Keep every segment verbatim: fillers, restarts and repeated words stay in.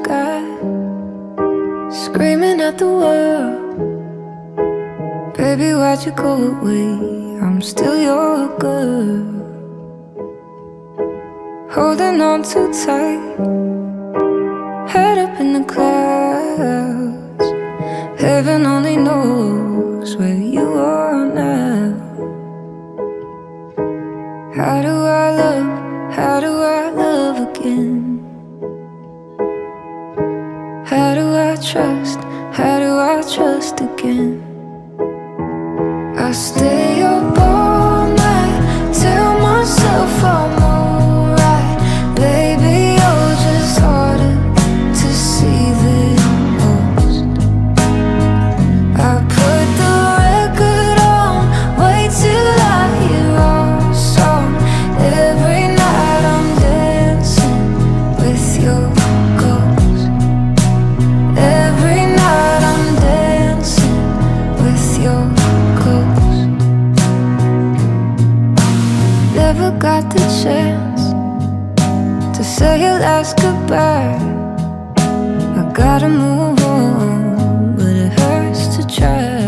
sky, screaming at the world. Baby, why'd you go away? I'm still your girl. Holding on too tight, head up in the clouds. Heaven only knows where you are now. How do I love, how do I love again? How do I trust, how do I trust again? I stay up all night, tell myself I'm alright. Baby, you're just harder to see than most. I put the record on, wait till I hear our song. Every night I'm dancing with your ghost. Every night I'm dancing with your ghost. Never got the chance to say your last goodbye. I gotta move on, but it hurts to try.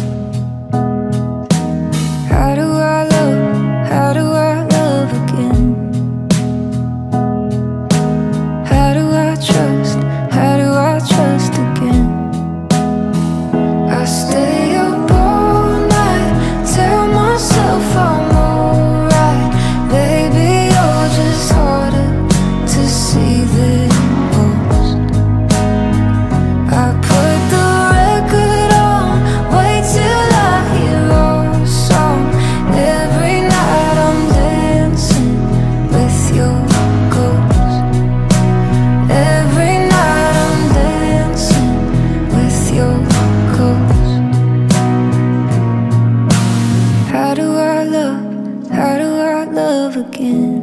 How do I love, how do I love again? How do I trust, how do I trust again? I stay up all night, tell myself I'm alright. Baby, you're just harder to see than most. I put the record on, wait till I hear our song. Every night I'm dancing with your ghost. Every night I'm dancing with your ghost. How do I love, how do I love again?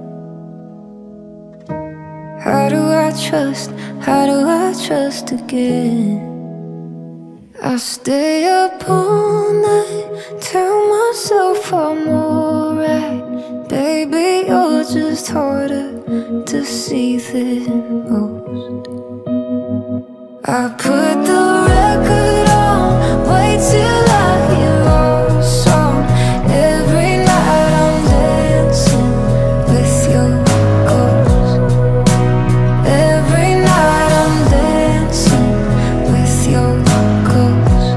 How do I trust, how do I trust again? I stay up all night, tell myself I'm alright. Baby, you're just harder to see than most. I put the record on, wait till I hear our song. Every night I'm dancing with your ghost. Every night I'm dancing with your ghost.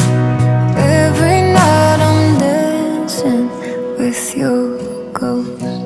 Every night I'm dancing with your ghost.